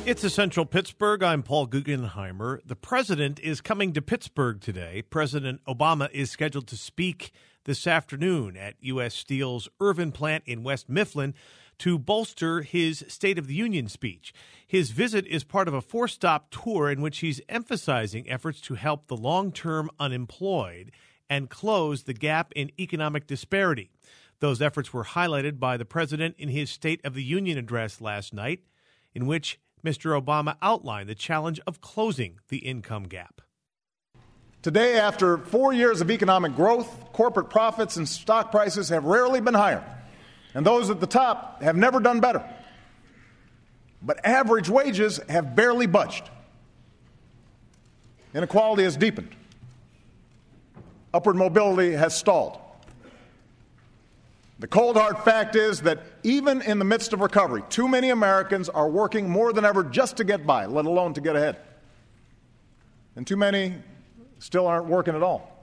It's Essential Pittsburgh. I'm Paul Guggenheimer. The president is coming to Pittsburgh today. President Obama is scheduled to speak this afternoon at U.S. Steel's Irvin plant in West Mifflin to bolster his State of the Union speech. His visit is part of a four-stop tour in which he's emphasizing efforts to help the long-term unemployed and close the gap in economic disparity. Those efforts were highlighted by the president in his State of the Union address last night, in which Mr. Obama outlined the challenge of closing the income gap. Today, after 4 years of economic growth, corporate profits and stock prices have rarely been higher, and those at the top have never done better. But average wages have barely budged. Inequality has deepened. Upward mobility has stalled. The cold hard fact is that even in the midst of recovery, too many Americans are working more than ever just to get by, let alone to get ahead. And too many still aren't working at all.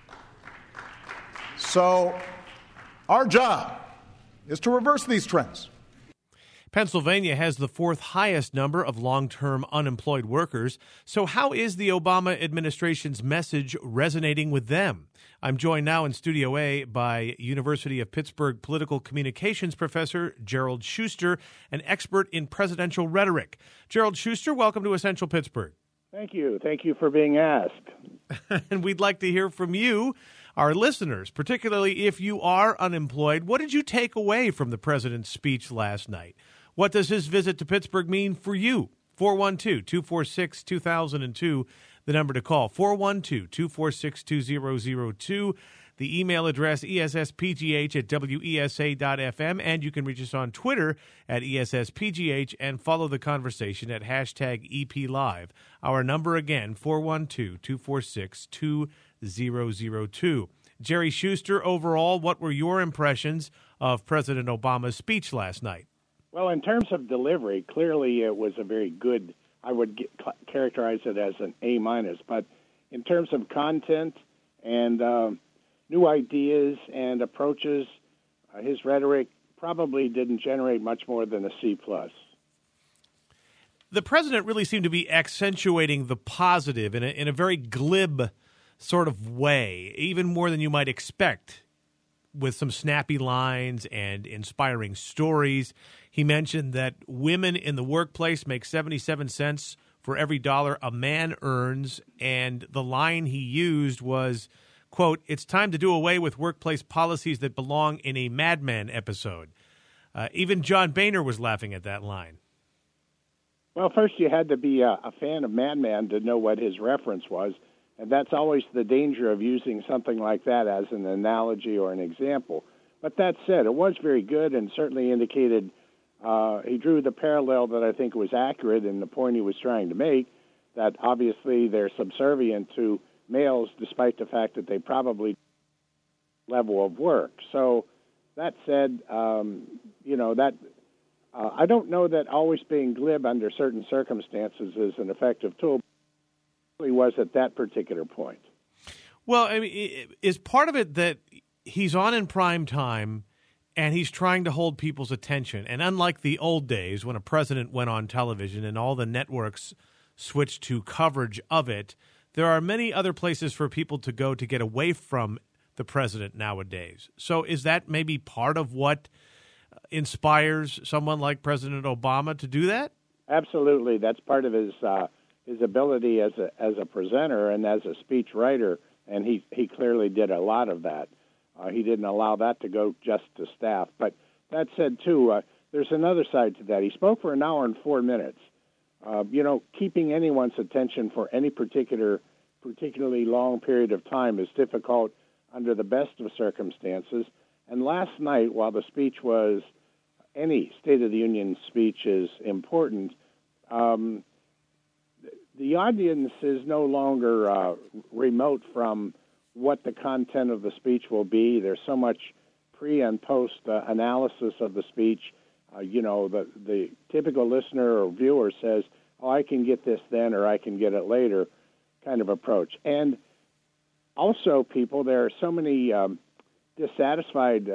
So our job is to reverse these trends. Pennsylvania has the fourth highest number of long-term unemployed workers. So how is the Obama administration's message resonating with them? I'm joined now in Studio A by University of Pittsburgh political communications professor Gerald Schuster, an expert in presidential rhetoric. Gerald Schuster, welcome to Essential Pittsburgh. Thank you. Thank you for being asked. And we'd like to hear from you, our listeners, particularly if you are unemployed. What did you take away from the president's speech last night? What does his visit to Pittsburgh mean for you? 412-246-2002, the number to call, 412-246-2002. The email address, esspgh@wesa.fm, and you can reach us on Twitter at esspgh and follow the conversation at hashtag #EPLive. Our number again, 412-246-2002. Jerry Schuster, overall, what were your impressions of President Obama's speech last night? Well, in terms of delivery, clearly it was a very good, I would characterize it as an A-, but in terms of content and new ideas and approaches, his rhetoric probably didn't generate much more than a C+. The president really seemed to be accentuating the positive in a very glib sort of way, even more than you might expect, with some snappy lines and inspiring stories. He mentioned that women in the workplace make 77 cents for every dollar a man earns, and the line he used was, quote, "It's time to do away with workplace policies that belong in a Mad Men episode." Even John Boehner was laughing at that line. Well, first you had to be a fan of Mad Men to know what his reference was, and that's always the danger of using something like that as an analogy or an example. But that said, it was very good and certainly indicated he drew the parallel that I think was accurate in the point he was trying to make, that obviously they're subservient to males despite the fact that they probably level of work. So that said, I don't know that always being glib under certain circumstances is an effective tool. It really was at that particular point. Well, I mean, is part of it that he's on in prime time and he's trying to hold people's attention? And unlike the old days when a president went on television and all the networks switched to coverage of it, there are many other places for people to go to get away from the president nowadays. So is that maybe part of what inspires someone like President Obama to do that? Absolutely. That's part of his ability as a presenter and as a speech writer, and he clearly did a lot of that. He didn't allow that to go just to staff. But that said, too, there's another side to that. He spoke for an hour and 4 minutes. Keeping anyone's attention for any particularly long period of time is difficult under the best of circumstances. And last night, while the speech was, any State of the Union speech is important, the audience is no longer remote from what the content of the speech will be. There's so much pre- and post-analysis of the speech. The typical listener or viewer says, oh, I can get this then or I can get it later kind of approach. And also, there are so many dissatisfied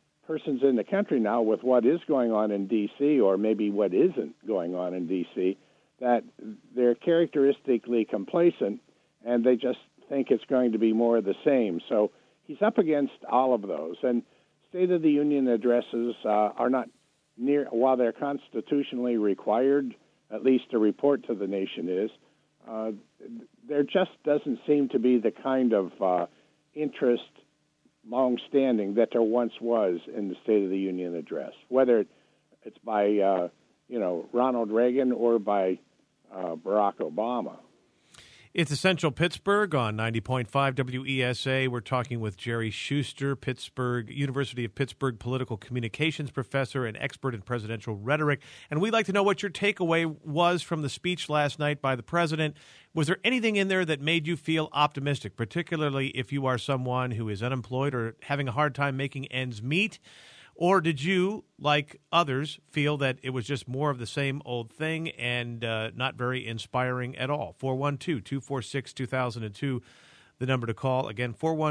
persons in the country now with what is going on in D.C. or maybe what isn't going on in D.C. that they're characteristically complacent, and they just think it's going to be more of the same. So he's up against all of those. And State of the Union addresses are not near, while they're constitutionally required, at least to report to the nation is, there just doesn't seem to be the kind of interest long-standing that there once was in the State of the Union address, whether it's by Ronald Reagan or by Barack Obama. It's Essential Pittsburgh on 90.5 WESA. We're talking with Jerry Schuster, University of Pittsburgh political communications professor and expert in presidential rhetoric. And we'd like to know what your takeaway was from the speech last night by the president. Was there anything in there that made you feel optimistic, particularly if you are someone who is unemployed or having a hard time making ends meet? Or did you, like others, feel that it was just more of the same old thing and not very inspiring at all? 412-246-2002, the number to call. Again,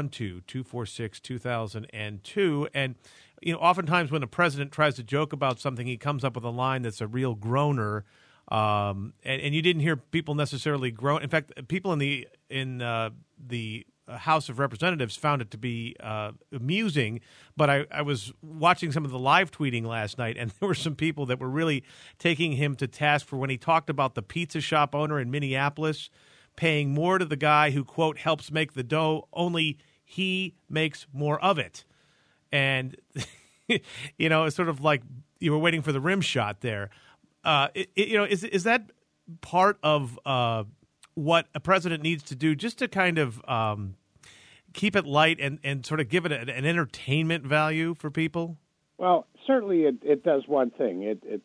412-246-2002. And, oftentimes when a president tries to joke about something, he comes up with a line that's a real groaner. And you didn't hear people necessarily groan. In fact, people in the House of Representatives found it to be amusing, but I was watching some of the live tweeting last night, and there were some people that were really taking him to task for when he talked about the pizza shop owner in Minneapolis paying more to the guy who, quote, helps make the dough, only he makes more of it. And, it's sort of like you were waiting for the rim shot there. Is that part of what a president needs to do just to kind of keep it light and sort of give it an entertainment value for people? Well, certainly it does one thing. It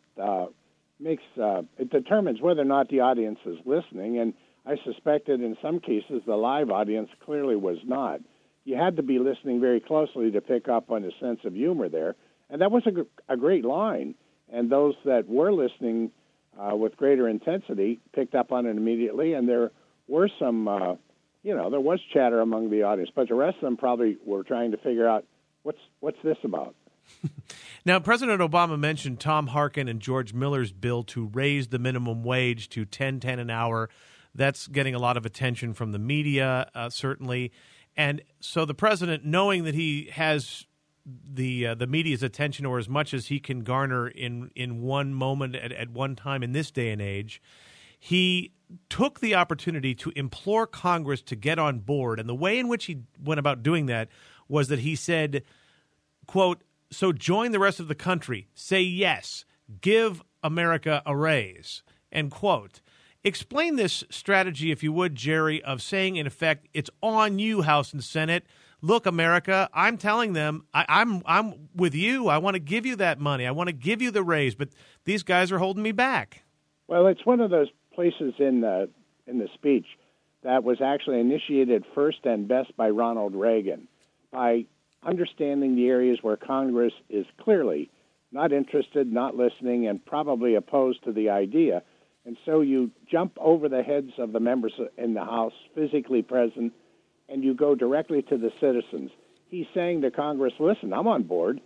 determines whether or not the audience is listening, and I suspect that in some cases the live audience clearly was not. You had to be listening very closely to pick up on his sense of humor there, and that was a great line. And those that were listening with greater intensity picked up on it immediately, and there were some, there was chatter among the audience, but the rest of them probably were trying to figure out what's this about. Now, President Obama mentioned Tom Harkin and George Miller's bill to raise the minimum wage to $10 an hour. That's getting a lot of attention from the media, certainly. And so the president, knowing that he has the media's attention, or as much as he can garner in one moment at one time in this day and age, he took the opportunity to implore Congress to get on board. And the way in which he went about doing that was that he said, quote, so join the rest of the country, say yes, give America a raise, end quote. Explain this strategy, if you would, Jerry, of saying, in effect, it's on you, House and Senate. Look, America, I'm telling them, I'm with you. I want to give you that money. I want to give you the raise, but these guys are holding me back. Well, it's one of those places in the speech that was actually initiated first and best by Ronald Reagan, by understanding the areas where Congress is clearly not interested, not listening, and probably opposed to the idea. And so you jump over the heads of the members in the House physically present, and you go directly to the citizens. He's saying to Congress, listen, I'm on board,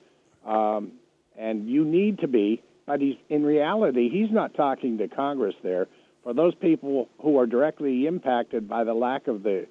and you need to be, but in reality, he's not talking to Congress there. For those people who are directly impacted by the lack of the,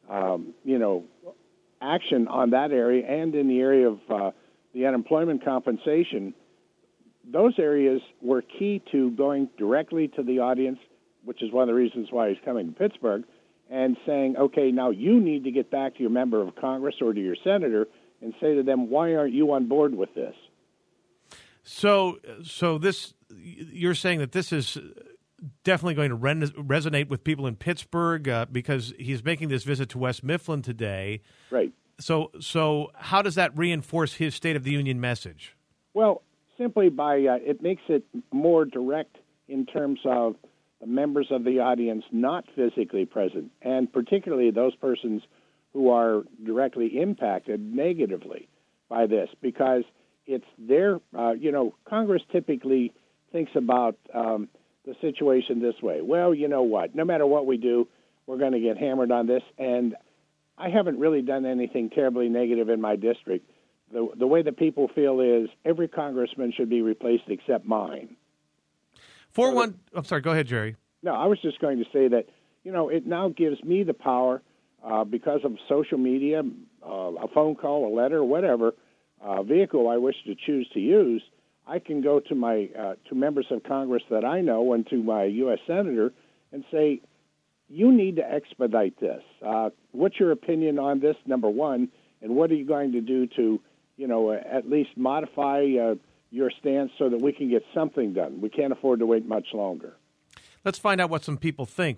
action on that area and in the area of the unemployment compensation, those areas were key to going directly to the audience, which is one of the reasons why he's coming to Pittsburgh, and saying, okay, now you need to get back to your member of Congress or to your senator and say to them, why aren't you on board with this? So this, you're saying that this is definitely going to resonate with people in Pittsburgh because he's making this visit to West Mifflin today. Right. So how does that reinforce his State of the Union message? Well, simply by it makes it more direct in terms of the members of the audience not physically present, and particularly those persons who are directly impacted negatively by this, because it's their, Congress typically thinks about the situation this way. Well, you know what? No matter what we do, we're going to get hammered on this, and I haven't really done anything terribly negative in my district. The way that people feel is every congressman should be replaced except mine. I'm sorry, go ahead, Jerry. No, I was just going to say that, it now gives me the power because of social media, a phone call, a letter, whatever vehicle I wish to choose to use. I can go to my to members of Congress that I know and to my U.S. Senator and say, you need to expedite this. What's your opinion on this, number one, and what are you going to do to, at least modify your stance so that we can get something done? We can't afford to wait much longer. Let's find out what some people think.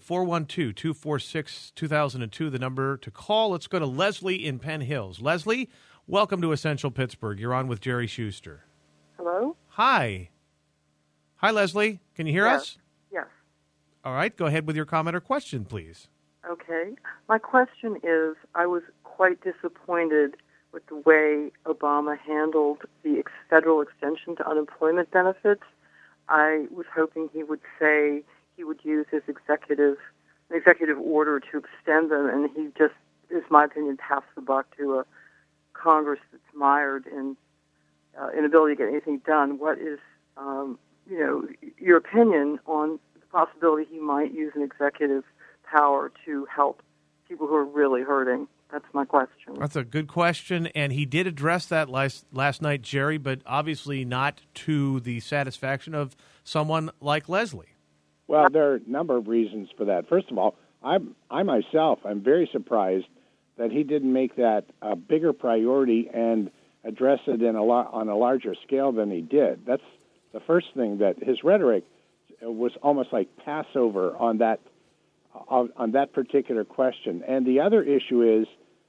412-246-2002, the number to call. Let's go to Leslie in Penn Hills. Leslie, welcome to Essential Pittsburgh. You're on with Jerry Schuster. Hello? Hi. Hi, Leslie. Can you hear us? Yes. All right. Go ahead with your comment or question, please. Okay. My question is, I was quite disappointed with the way Obama handled the federal extension to unemployment benefits. I was hoping he would say he would use his executive order to extend them, and he just, in my opinion, passed the buck to a Congress that's mired in inability to get anything done. What is, your opinion on the possibility he might use an executive power to help people who are really hurting? That's my question. That's a good question, and he did address that last night, Jerry, but obviously not to the satisfaction of someone like Leslie. Well, there are a number of reasons for that. First of all, I'm very surprised that he didn't make that a bigger priority and address it on a larger scale than he did. That's the first thing, that his rhetoric was almost like Passover on that particular question. And the other issue is,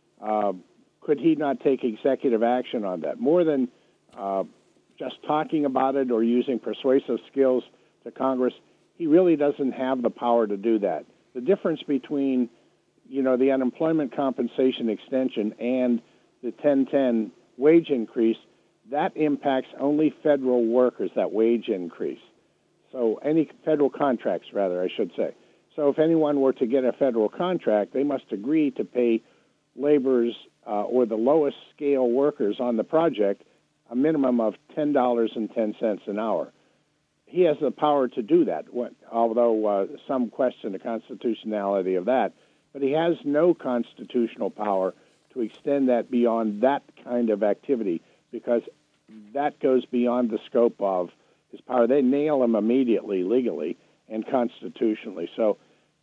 could he not take executive action on that? More than just talking about it or using persuasive skills to Congress, he really doesn't have the power to do that. The difference between, the unemployment compensation extension and the 1010 wage increase, that impacts only federal workers, that wage increase. So any federal contracts, rather, I should say. So if anyone were to get a federal contract, they must agree to pay laborers or the lowest scale workers on the project a minimum of $10.10 an hour. He has the power to do that, although some question the constitutionality of that. But he has no constitutional power to extend that beyond that kind of activity, because that goes beyond the scope of his power. They nail him immediately, legally and constitutionally. So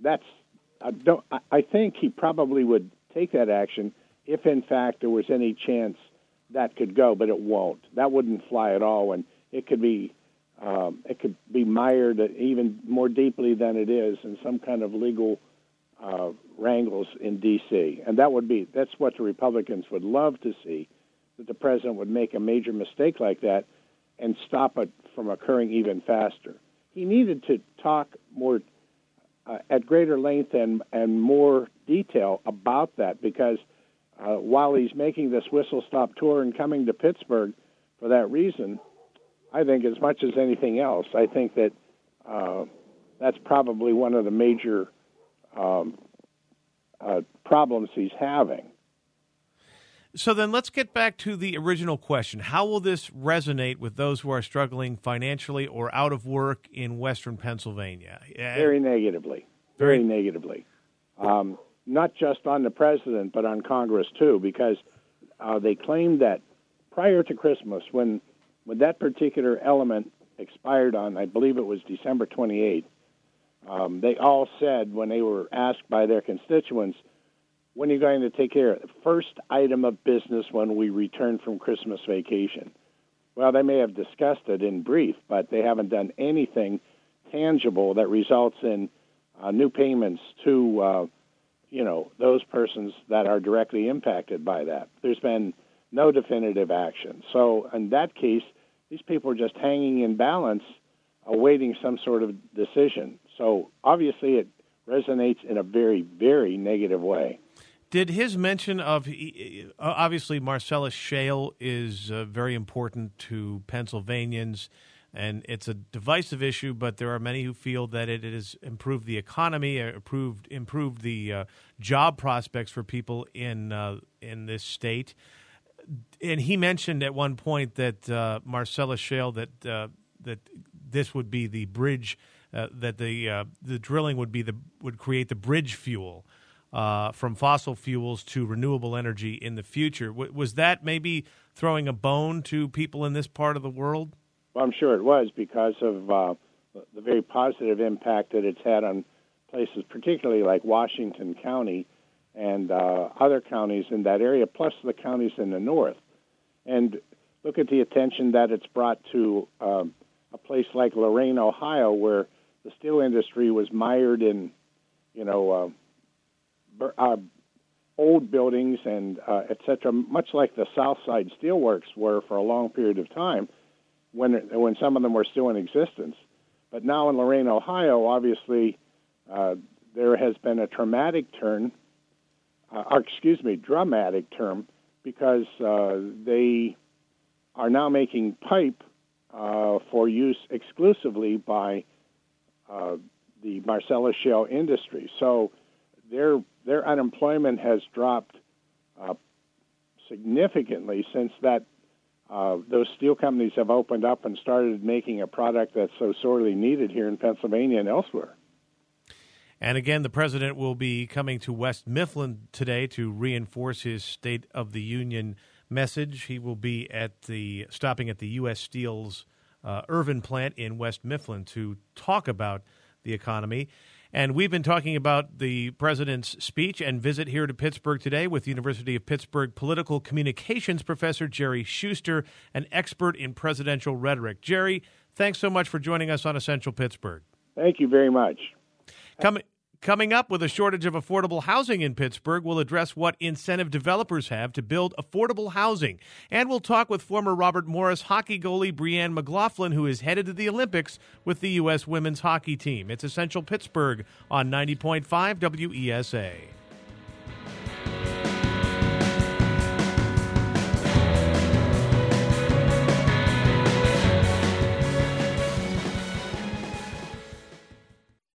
I think he probably would take that action if, in fact, there was any chance that could go, but it won't. That wouldn't fly at all, and it could be mired even more deeply than it is in some kind of legal wrangles in D.C. And that's what the Republicans would love to see, that the president would make a major mistake like that and stop it from occurring even faster. He needed to talk more at greater length and more detail about that, because while he's making this whistle-stop tour and coming to Pittsburgh for that reason, I think as much as anything else, I think that that's probably one of the major problems he's having. So then let's get back to the original question. How will this resonate with those who are struggling financially or out of work in Western Pennsylvania? Very negatively. Very negatively. Not just on the president, but on Congress, too, because they claimed that prior to Christmas, when that particular element expired on, I believe it was December 28th, they all said, when they were asked by their constituents, when are you going to take care of the first item of business when we return from Christmas vacation? Well, they may have discussed it in brief, but they haven't done anything tangible that results in new payments to, those persons that are directly impacted by that. There's been no definitive action. So in that case, these people are just hanging in balance, awaiting some sort of decision. So obviously it resonates in a very, very negative way. Did his mention of, obviously Marcellus Shale is very important to Pennsylvanians, and it's a divisive issue, but there are many who feel that it has improved the economy, improved the job prospects for people in this state. And he mentioned at one point that Marcellus Shale, that this would be the bridge that the drilling would create the bridge fuel from fossil fuels to renewable energy in the future. Was that maybe throwing a bone to people in this part of the world? Well, I'm sure it was, because of the very positive impact that it's had on places, particularly like Washington County and other counties in that area, plus the counties in the north. And look at the attention that it's brought to a place like Lorain, Ohio, where the steel industry was mired in, old buildings and et cetera, much like the Southside Steelworks were for a long period of time when some of them were still in existence. But now in Lorain, Ohio, obviously, there has been a dramatic turn, because they are now making pipe for use exclusively by the Marcellus Shale industry. So their unemployment has dropped significantly since those steel companies have opened up and started making a product that's so sorely needed here in Pennsylvania and elsewhere. And again, the president will be coming to West Mifflin today to reinforce his State of the Union message. He will be stopping at the U.S. Steel's Irvin plant in West Mifflin to talk about the economy. And we've been talking about the president's speech and visit here to Pittsburgh today with University of Pittsburgh political communications professor Jerry Schuster, an expert in presidential rhetoric. Jerry, thanks so much for joining us on Essential Pittsburgh. Thank you very much. Coming up, with a shortage of affordable housing in Pittsburgh, we'll address what incentive developers have to build affordable housing. And we'll talk with former Robert Morris hockey goalie Breanne McLaughlin, who is headed to the Olympics with the U.S. women's hockey team. It's Essential Pittsburgh on 90.5 WESA.